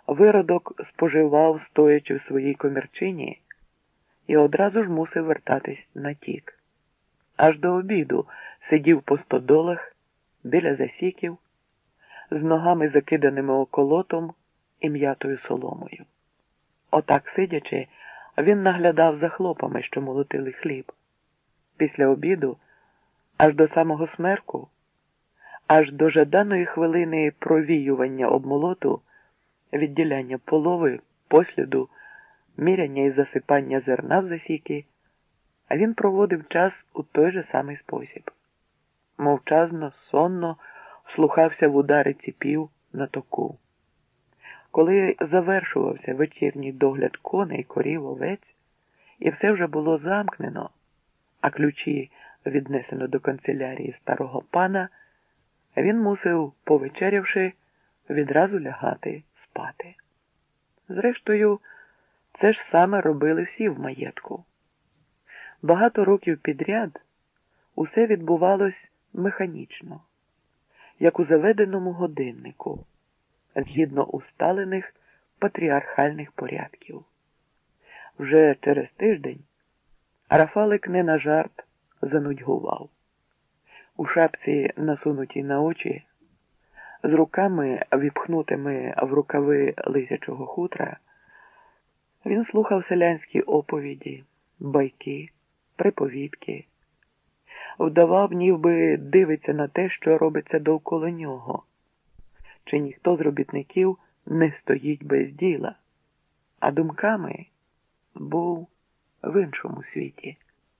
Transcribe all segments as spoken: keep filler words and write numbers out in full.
Виродок споживав, стоячи в своїй комірчині, і одразу ж мусив вертатись на тік. Аж до обіду сидів по стодолах, біля засіків, з ногами закиданими околотом і м'ятою соломою. Отак сидячи, він наглядав за хлопами, що молотили хліб. Після обіду, аж до самого смерку, аж до жаданої хвилини провіювання обмолоту, відділяння полови, посліду, міряння і засипання зерна в засіки, а він проводив час у той же самий спосіб. Мовчазно, сонно слухався в удари ціпів на току. Коли завершувався вечірній догляд коней, корів, овець, і все вже було замкнено, а ключі віднесено до канцелярії старого пана, він мусив, повечерявши, відразу лягати спати. Зрештою, це ж саме робили всі в маєтку. Багато років підряд усе відбувалось механічно, як у заведеному годиннику, згідно усталених патріархальних порядків. Вже через тиждень Рафалик не на жарт занудьгував. У шапці, насунутій на очі, з руками, віпхнутими в рукави лисячого хутра, він слухав селянські оповіді, байки, приповідки, вдавав, ніби дивиться на те, що робиться довкола нього, чи ніхто з робітників не стоїть без діла, а думками був в іншому світі.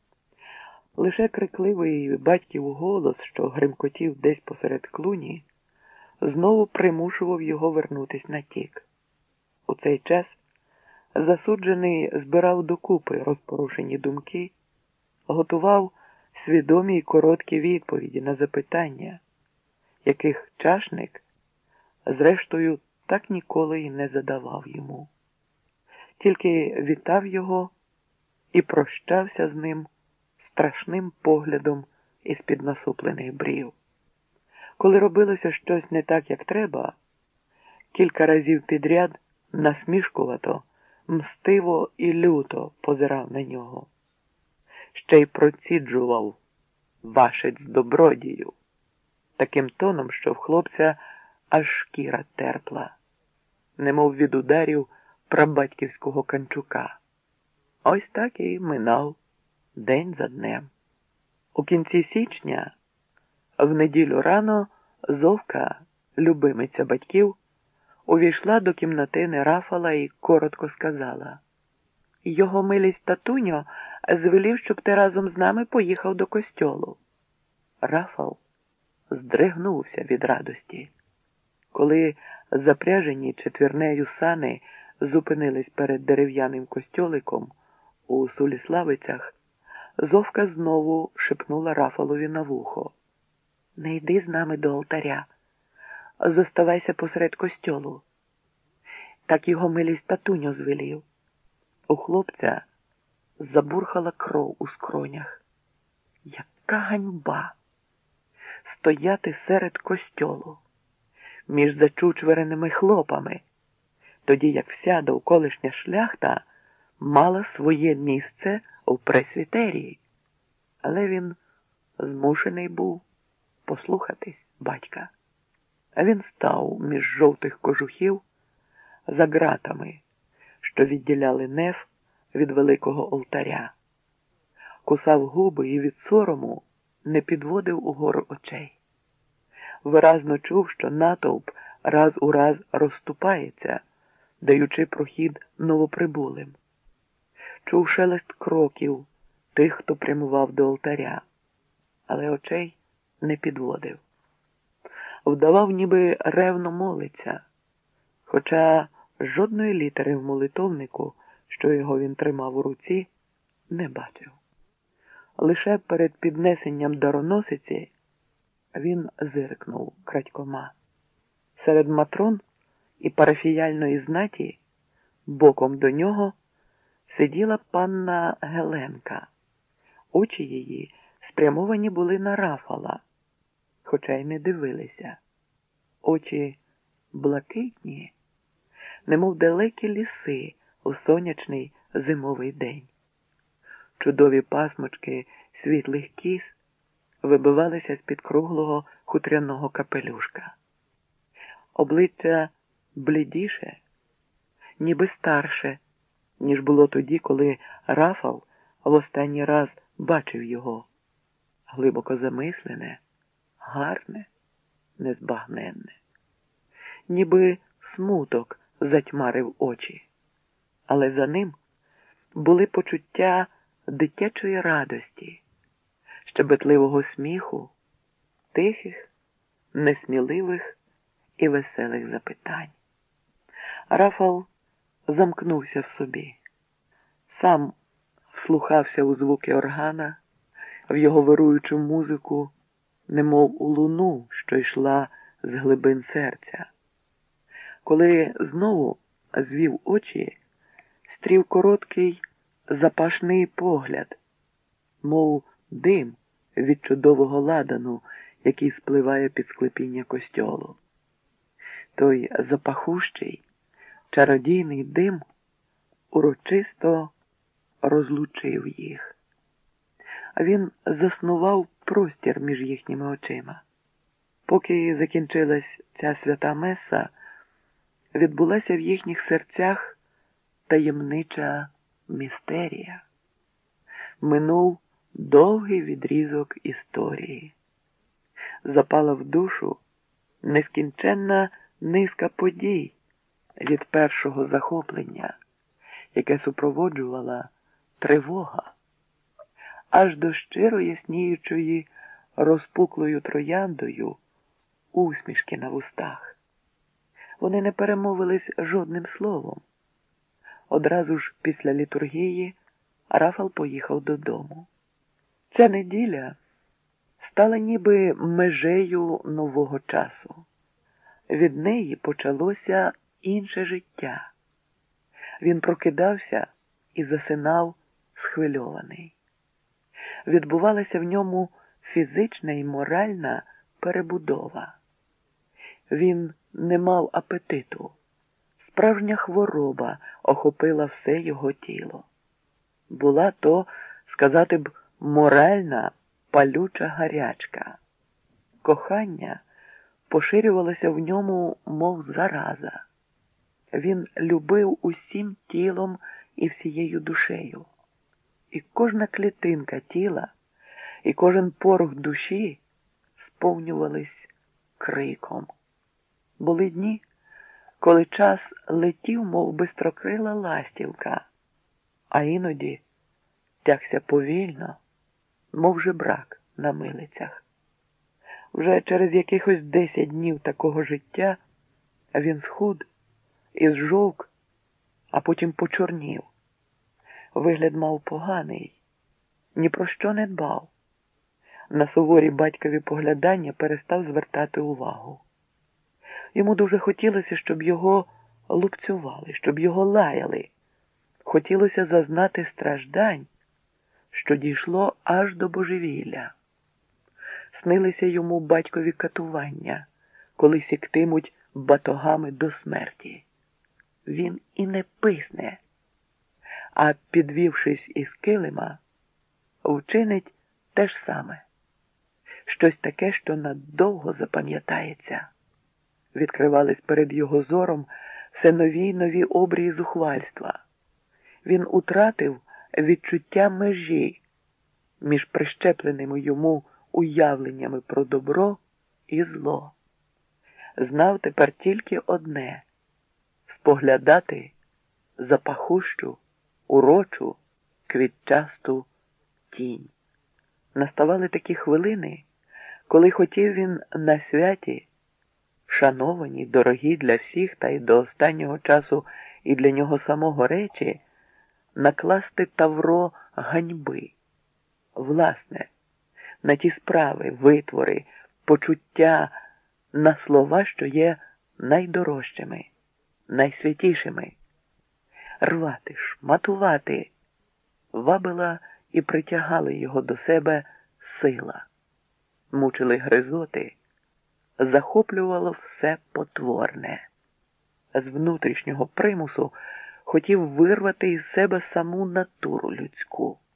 Лише крикливий батьків голос, що гримкотів десь посеред клуні, знову примушував його вернутись на тік. У цей час засуджений збирав докупи розпорушені думки, готував свідомі й короткі відповіді на запитання, яких чашник, зрештою, так ніколи й не задавав йому. Тільки вітав його і прощався з ним страшним поглядом із-під насуплених брів. Коли робилося щось не так, як треба, кілька разів підряд насмішкувато, мстиво і люто позирав на нього. Ще й проціджував «Вашець добродію» таким тоном, що в хлопця аж шкіра терпла, немов від ударів прабатьківського канчука. Ось так і минав день за днем. У кінці січня, в неділю рано, Зовка, любимиця батьків, увійшла до кімнатини Рафала і коротко сказала: «Його милість татуньо звелів, щоб ти разом з нами поїхав до костьолу». Рафал здригнувся від радості. Коли запряжені четвірнею сани зупинились перед дерев'яним костьоликом у Суліславицях, Зовка знову шепнула Рафалові на вухо: «Не йди з нами до алтаря, зоставайся посеред костьолу. Так його милість татуньо звелів». У хлопця забурхала кров у скронях. Яка ганьба! Стояти серед костьолу, між зачучвереними хлопами, тоді як вся довколишня шляхта мала своє місце у пресвітерії. Але він змушений був послухатись батька. А він став між жовтих кожухів за ґратами, що відділяли неф від великого алтаря. Кусав губи і від сорому не підводив угору очей. Виразно чув, що натовп раз у раз розступається, даючи прохід новоприбулим. Чув шелест кроків тих, хто прямував до алтаря, але очей не підводив. Вдавав, ніби ревно молиться, хоча жодної літери в молитовнику, що його він тримав у руці, не бачив. Лише перед піднесенням дароносиці він зиркнув крадькома. Серед матрон і парафіяльної знаті боком до нього сиділа панна Геленка. Очі її спрямовані були на Рафала, хоча й не дивилися. Очі блакитні, немов далекі ліси у сонячний зимовий день. Чудові пасмочки світлих кіз вибивалися з-під круглого хутряного капелюшка. Обличчя блідіше, ніби старше, ніж було тоді, коли Рафал в останній раз бачив його. Глибоко замислене, гарне, незбагненне. Ніби смуток затьмарив очі. Але за ним були почуття дитячої радості, щебетливого сміху, тихих, несміливих і веселих запитань. Рафал замкнувся в собі. Сам вслухався у звуки органа, в його вируючу музику, немов у луну, що йшла з глибин серця. Коли знову звів очі, стрів короткий, запашний погляд, мов дим від чудового ладану, який спливає під склепіння костьолу. Той запахущий, чародійний дим урочисто розлучив їх. А він заснував простір між їхніми очима. Поки закінчилась ця свята меса, відбулася в їхніх серцях таємнича містерія. Минув довгий відрізок історії. Запала в душу нескінченна низка подій від першого захоплення, яке супроводжувала тривога, аж до щиро ясніючої розпуклою трояндою усмішки на вустах. Вони не перемовились жодним словом. Одразу ж після літургії Рафал поїхав додому. Ця неділя стала ніби межею нового часу. Від неї почалося інше життя. Він прокидався і засинав схвильований. Відбувалася в ньому фізична і моральна перебудова. Він не мав апетиту. Справжня хвороба охопила все його тіло. Була то, сказати б, моральна палюча гарячка. Кохання поширювалося в ньому, мов зараза. Він любив усім тілом і всією душею. І кожна клітинка тіла, і кожен порох душі сповнювались криком. Були дні, коли час летів, мов бистрокрила ластівка, а іноді тягся повільно, мов жебрак на милицях. Вже через якихось десять днів такого життя він схуд і зжовк, а потім почорнів. Вигляд мав поганий, ні про що не дбав. На суворі батькові поглядання перестав звертати увагу. Йому дуже хотілося, щоб його лупцювали, щоб його лаяли. Хотілося зазнати страждань, що дійшло аж до божевілля. Снилися йому батькові катування, коли сіктимуть батогами до смерті. Він і не писне, а підвівшись із килима, вчинить те ж саме. Щось таке, що надовго запам'ятається. Відкривались перед його зором все нові й нові обрії зухвальства. Він утратив відчуття межі між прищепленими йому уявленнями про добро і зло. Знав тепер тільки одне – споглядати запахущу, урочу, квітчасту тінь. Наставали такі хвилини, коли хотів він на святі, шановані, дорогі для всіх та й до останнього часу і для нього самого речі, накласти тавро ганьби. Власне, на ті справи, витвори, почуття, на слова, що є найдорожчими, найсвятішими. Рвати, шматувати вабила і притягали його до себе сила. Мучили гризоти, захоплювало все потворне. з внутрішнього примусу хотів вирвати із себе саму натуру людську.